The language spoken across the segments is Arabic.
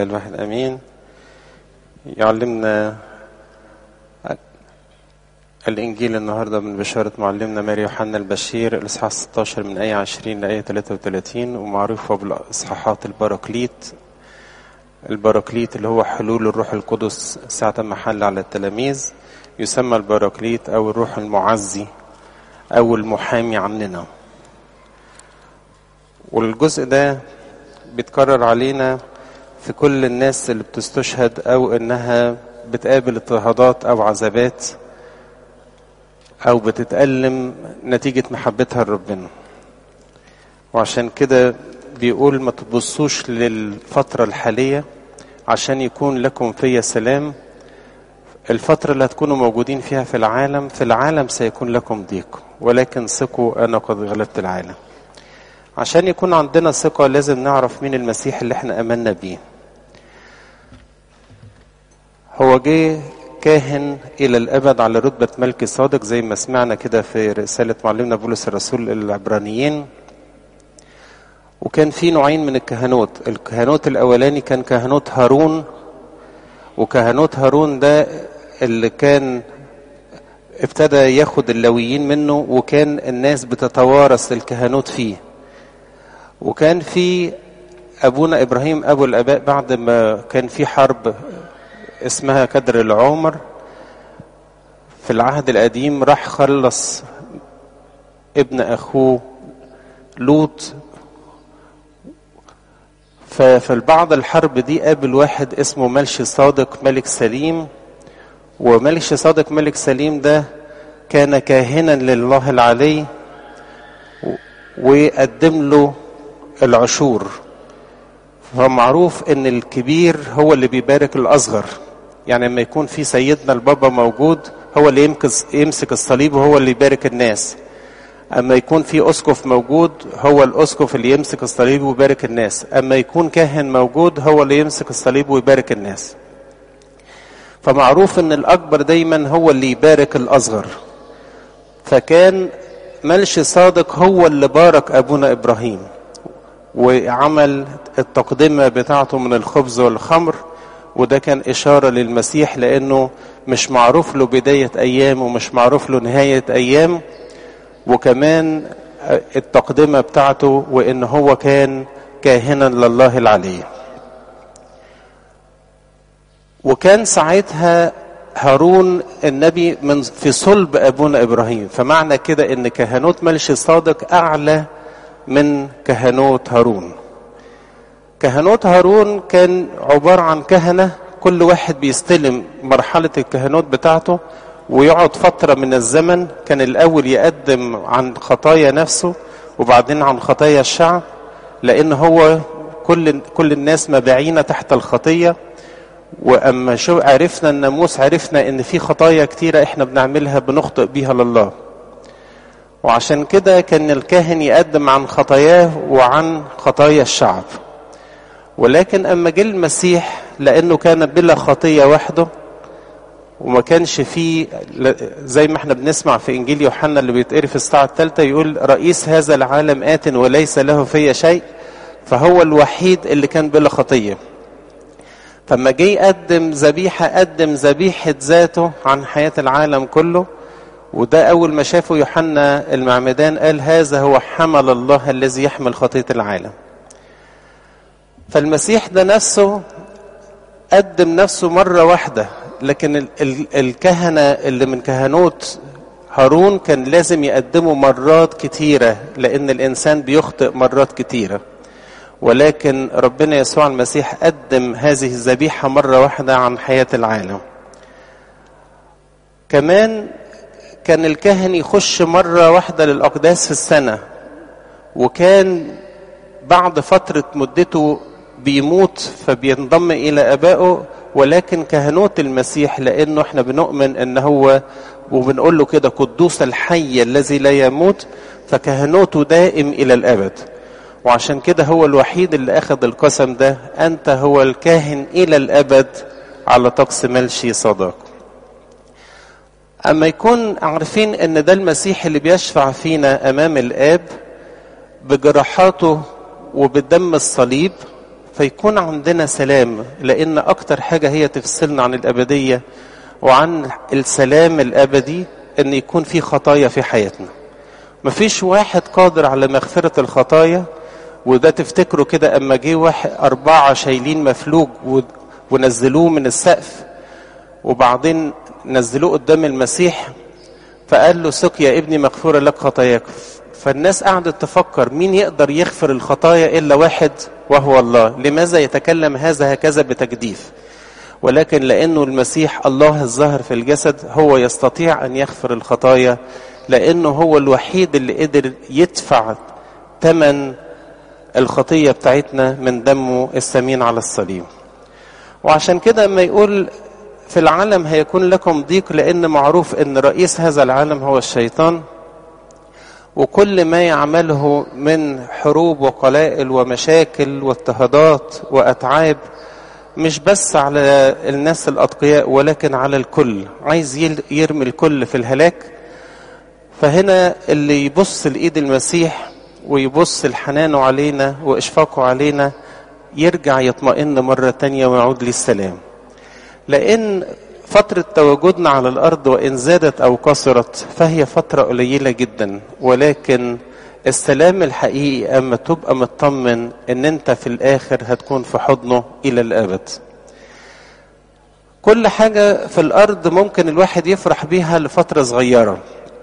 الواحد امين. يعلمنا الانجيل النهارده من بشاره معلمنا ماري يوحنا البشير الاصحاح 16 من ايه 20 لايه 33، ومعروف بالاصحاحات البراكليت اللي هو حلول الروح القدس ساعه ما حل على التلاميذ، يسمى البراكليت او الروح المعزي او المحامي عننا. والجزء ده بيتكرر علينا في كل الناس اللي بتستشهد او انها بتقابل اضطهادات او عذابات او بتتألم نتيجة محبتها لربنا. وعشان كده بيقول ما تبصوش للفترة الحالية عشان يكون لكم فيا سلام. الفترة اللي هتكونوا موجودين فيها في العالم سيكون لكم ضيق، ولكن ثقوا انا قد غلبت العالم. عشان يكون عندنا ثقة لازم نعرف مين المسيح اللي احنا امنا بيه. هو جه كاهن الى الابد على رتبة ملك صادق زي ما سمعنا كده في رسالة معلمنا بولس الرسول العبرانيين. وكان في نوعين من الكهنوت الاولاني كان كهنوت هارون، وكهنوت هارون ده اللي كان ابتدى ياخد اللويين منه، وكان الناس بتتوارث الكهنوت فيه. وكان في ابونا ابراهيم ابو الاباء بعد ما كان في حرب اسمها كدر العمر في العهد القديم، راح خلص ابن اخوه لوط. ففي بعض الحرب دي قابل واحد اسمه ملشي صادق ملك سليم. وملشي صادق ملك سليم ده كان كاهنا لله العلي، وقدم له العشور. فمعروف ان الكبير هو اللي بيبارك الاصغر، يعني لما يكون في سيدنا البابا موجود هو اللي يمسك الصليب وهو اللي يبارك الناس. اما يكون في اسقف موجود هو الاسقف اللي يمسك الصليب ويبارك الناس. اما يكون كاهن موجود هو اللي يمسك الصليب ويبارك الناس. فمعروف ان الاكبر دايما هو اللي يبارك الاصغر. فكان ملشي صادق هو اللي بارك ابونا ابراهيم، وعمل التقدمة بتاعته من الخبز والخمر. وده كان إشارة للمسيح، لأنه مش معروف له بداية أيام ومش معروف له نهاية أيام. وكمان التقدمة بتاعته وإن هو كان كاهنا لله العلي. وكان ساعتها هارون النبي في صلب أبونا إبراهيم، فمعنى كده إن كهنوت ملشي صادق أعلى من كهنوت هارون. كهنوت هارون كان عبارة عن كهنة كل واحد بيستلم مرحلة الكهنوت بتاعته ويقعد فترة من الزمن. كان الأول يقدم عن خطايا نفسه وبعدين عن خطايا الشعب، لأن هو كل الناس مباعين تحت الخطية. وأما عرفنا الناموس عرفنا إن في خطايا كتيرة إحنا بنعملها بنخطئ بيها لله. وعشان كده كان الكاهن يقدم عن خطاياه وعن خطايا الشعب. ولكن اما جه المسيح لانه كان بلا خطيه وحده، وما كانش فيه زي ما احنا بنسمع في انجيل يوحنا اللي بيتقري في الساعه الثالثه يقول رئيس هذا العالم آت وليس له في شيء، فهو الوحيد اللي كان بلا خطيه. فما جه يقدم ذبيحه قدم ذبيحه ذاته عن حياه العالم كله. وده أول ما شافه يوحنا المعمدان قال هذا هو حمل الله الذي يحمل خطية العالم. فالمسيح ده نفسه قدم نفسه مرة واحدة، لكن الكهنة اللي من كهنوت هارون كان لازم يقدموا مرات كتيرة، لأن الإنسان بيخطئ مرات كتيرة. ولكن ربنا يسوع المسيح قدم هذه الذبيحة مرة واحدة عن حياة العالم. كمان كان الكاهن يخش مرة واحدة للأقداس في السنة، وكان بعد فترة مدته بيموت فبينضم إلى أبائه. ولكن كهنوت المسيح لأنه احنا بنؤمن أن هو وبنقول له كده قدوس الحي الذي لا يموت، فكهنوته دائم إلى الأبد. وعشان كده هو الوحيد اللي أخذ القسم ده، أنت هو الكاهن إلى الأبد على طقس ملشي صادق. أما يكون عارفين أن ده المسيح اللي بيشفع فينا أمام الآب بجراحاته وبدم الصليب، فيكون عندنا سلام، لأن أكتر حاجة هي تفصلنا عن الأبدية وعن السلام الأبدي أن يكون في خطايا في حياتنا. مفيش واحد قادر على مغفرة الخطايا. وده تفتكروا كده أما جه 4 شايلين مفلوج ونزلوه من السقف، وبعدين نزلوه قدام المسيح، فقال له سك يا ابني مغفورة لك خطاياك. فالناس قعدت تفكر مين يقدر يغفر الخطايا إلا واحد وهو الله. لماذا يتكلم هذا هكذا بتجديف؟ ولكن لأنه المسيح الله الظاهر في الجسد هو يستطيع أن يغفر الخطايا، لأنه هو الوحيد اللي قدر يدفع ثمن الخطية بتاعتنا من دمه الثمين على الصليب. وعشان كده ما يقول في العالم هيكون لكم ضيق، لأن معروف أن رئيس هذا العالم هو الشيطان، وكل ما يعمله من حروب وقلائل ومشاكل واضطهادات وأتعاب مش بس على الناس الأتقياء ولكن على الكل، عايز يرمي الكل في الهلاك. فهنا اللي يبص لإيد المسيح ويبص الحنان علينا وإشفاقه علينا يرجع يطمئن مرة تانية ويعود للسلام. لأن فترة تواجدنا على الأرض وإن زادت أو قصرت فهي فترة قليلة جدا، ولكن السلام الحقيقي أما تبقى مطمن إن أنت في الآخر هتكون في حضنه إلى الأبد. كل حاجة في الأرض ممكن الواحد يفرح بيها لفترة صغيرة.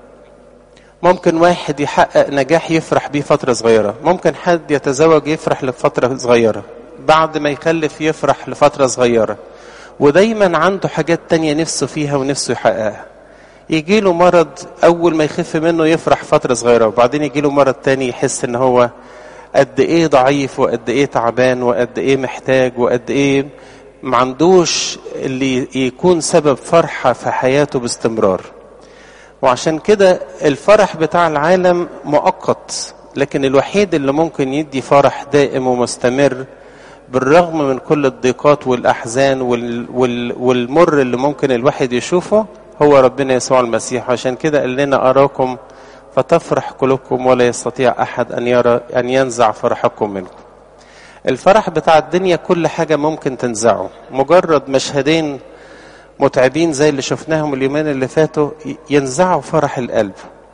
ممكن واحد يحقق نجاح يفرح بيه فترة صغيرة، ممكن حد يتزوج يفرح لفترة صغيرة، بعد ما يخلف يفرح لفترة صغيرة، ودايما عنده حاجات تانية نفسه فيها ونفسه يحققها. يجيله مرض أول ما يخف منه يفرح فترة صغيرة، وبعدين يجيله مرض تاني يحس إن هو قد إيه ضعيف وقد إيه تعبان وقد إيه محتاج وقد إيه معندوش اللي يكون سبب فرحة في حياته باستمرار. وعشان كده الفرح بتاع العالم مؤقت، لكن الوحيد اللي ممكن يدي فرح دائم ومستمر بالرغم من كل الضيقات والأحزان والمر اللي ممكن الواحد يشوفه هو ربنا يسوع المسيح. عشان كده قال لنا أراكم فتفرح قلوبكم ولا يستطيع أحد أن ينزع فرحكم منكم. الفرح بتاع الدنيا كل حاجة ممكن تنزعه، مجرد مشهدين متعبين زي اللي شفناهم اليومين اللي فاتوا ينزعوا فرح القلب.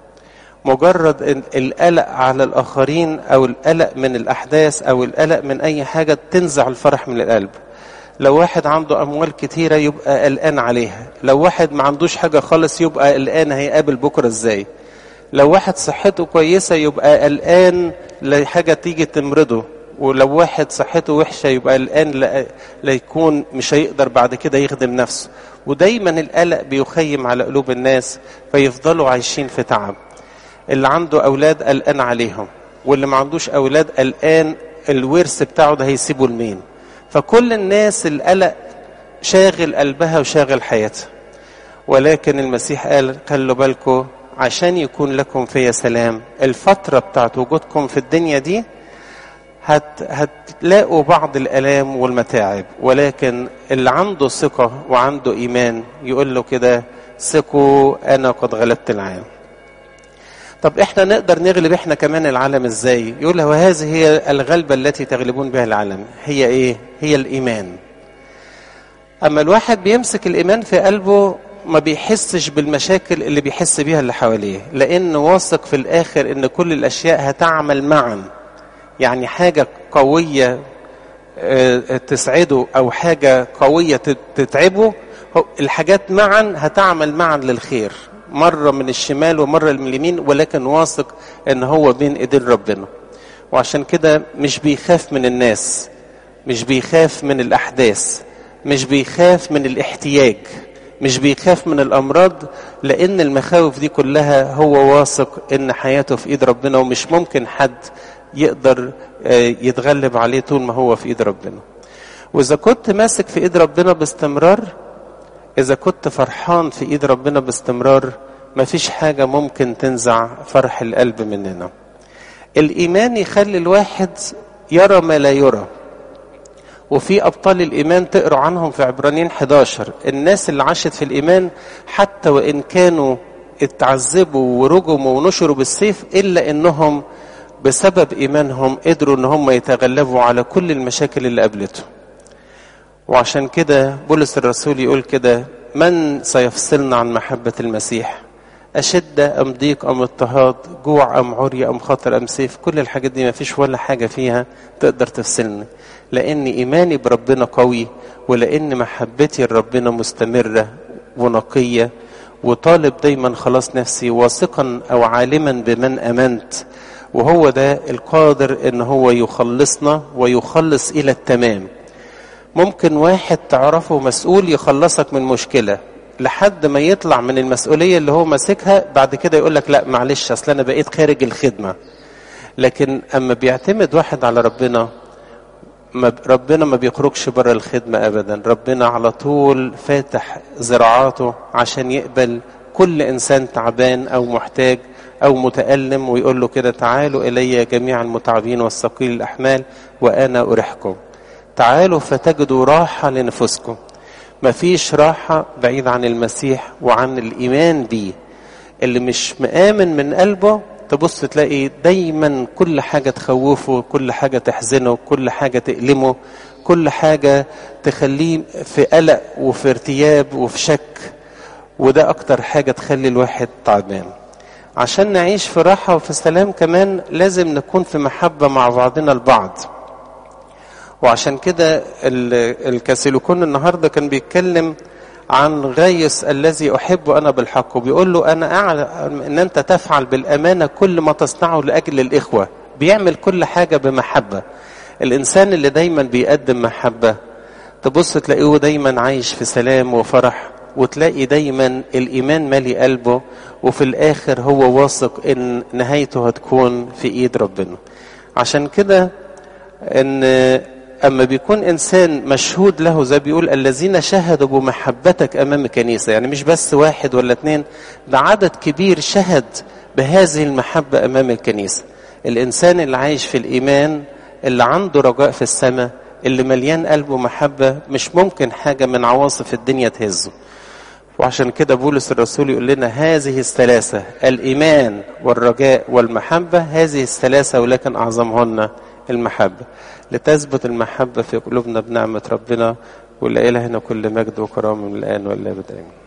مجرد القلق على الآخرين أو القلق من الأحداث أو القلق من أي حاجة تنزع الفرح من القلب. لو واحد عنده أموال كتيرة يبقى قلقان عليها، لو واحد ما عندوش حاجة خالص يبقى قلقان هيقابل بكرة ازاي، لو واحد صحته كويسة يبقى قلقان لحاجة تيجي تمرضه، ولو واحد صحته وحشة يبقى قلقان لا يكون مش هيقدر بعد كده يخدم نفسه. ودايما القلق بيخيم على قلوب الناس فيفضلوا عايشين في تعب. اللي عنده أولاد قلقان عليهم، واللي ما عندوش أولاد قلقان الورث بتاعه ده هيسيبه لمين. فكل الناس القلق شاغل قلبها وشاغل حياتها. ولكن المسيح قال خلوا بالكم عشان يكون لكم فيا سلام. الفترة بتاعت وجودكم في الدنيا دي هتلاقوا بعض الآلام والمتاعب، ولكن اللي عنده ثقة وعنده إيمان يقول له كده ثقوا أنا قد غلبت العالم. طب احنا نقدر نغلب احنا كمان العالم ازاي؟ يقول له وهذه هي الغلبة التي تغلبون بها العالم. هي ايه؟ هي الإيمان. اما الواحد بيمسك الإيمان في قلبه ما بيحسش بالمشاكل اللي بيحس بيها اللي حواليه، لأنه واثق في الآخر ان كل الأشياء هتعمل معا. يعني حاجة قوية تسعده أو حاجة قوية تتعبه، الحاجات معا هتعمل معا للخير، مرة من الشمال ومرة من اليمين، ولكن واثق ان هو بين ايدين ربنا. وعشان كده مش بيخاف من الناس، مش بيخاف من الأحداث، مش بيخاف من الاحتياج، مش بيخاف من الأمراض، لأن المخاوف دي كلها هو واثق ان حياته في ايد ربنا، ومش ممكن حد يقدر يتغلب عليه طول ما هو في ايد ربنا. وإذا كنت ماسك في ايد ربنا باستمرار، إذا كنت فرحان في ايد ربنا باستمرار، مفيش حاجة ممكن تنزع فرح القلب مننا. الإيمان يخلي الواحد يرى ما لا يرى. وفي أبطال الإيمان تقرأ عنهم في عبرانيين 11، الناس اللي عاشت في الإيمان حتى وإن كانوا اتعذبوا ورجموا ونشروا بالسيف إلا إنهم بسبب إيمانهم قدروا إن هم يتغلبوا على كل المشاكل اللي قابلتهم. وعشان كده بولس الرسول يقول كده: من سيفصلنا عن محبة المسيح؟ أشدة أم ضيق أم اضطهاد، جوع أم عري أم خطر أم سيف؟ كل الحاجات دي ما فيش ولا حاجة فيها تقدر تفصلني، لأن إيماني بربنا قوي، ولأن محبتي لربنا مستمرة ونقية، وطالب دايما خلاص نفسي، واثقا أو عالما بمن أمنت، وهو ده القادر إن هو يخلصنا ويخلص إلى التمام. ممكن واحد تعرفه مسؤول يخلصك من مشكلة لحد ما يطلع من المسؤولية اللي هو ماسكها، بعد كده يقول لك لا معلش أصل أنا بقيت خارج الخدمة. لكن أما بيعتمد واحد على ربنا، ربنا ما بيخرجش بره الخدمة أبدا. ربنا على طول فاتح ذراعاته عشان يقبل كل إنسان تعبان أو محتاج أو متألم، ويقول له كده: تعالوا إلي جميع المتعبين والثقيل الأحمال وأنا أريحكم. تعالوا فتجدوا راحة لنفسكم. مفيش راحة بعيد عن المسيح وعن الإيمان بيه. اللي مش مآمن من قلبه تبص تلاقي دايما كل حاجة تخوفه، كل حاجة تحزنه، كل حاجة تألمه، كل حاجة تخليه في قلق وفي ارتياب وفي شك، وده أكتر حاجة تخلي الواحد تعبان. عشان نعيش في راحة وفي سلام كمان لازم نكون في محبة مع بعضنا البعض. وعشان كده الكاثوليكون النهاردة كان بيتكلم عن غايس الذي أحبه أنا بالحق، وبيقول له: أنا أعلم أن أنت تفعل بالأمانة كل ما تصنعه لأجل الإخوة. بيعمل كل حاجة بمحبة. الإنسان اللي دايما بيقدم محبة تبص تلاقيه دايما عايش في سلام وفرح، وتلاقي دايما الإيمان مالي قلبه، وفي الآخر هو واثق إن نهايته هتكون في إيد ربنا. عشان كده إن أما بيكون إنسان مشهود له، زي بيقول: الذين شهدوا بمحبتك أمام الكنيسة. يعني مش بس واحد ولا اتنين، ده عدد كبير شهد بهذه المحبة أمام الكنيسة. الإنسان اللي عايش في الإيمان، اللي عنده رجاء في السماء، اللي مليان قلبه محبة، مش ممكن حاجة من عواصف الدنيا تهزه. وعشان كده بولس الرسول يقول لنا: هذه الثلاثة، الإيمان والرجاء والمحبة، هذه الثلاثة ولكن أعظمهن المحبة. لتثبت المحبة في قلوبنا بنعمة ربنا، ولإلهنا كل مجد وكرامة من الآن والأبد آمين.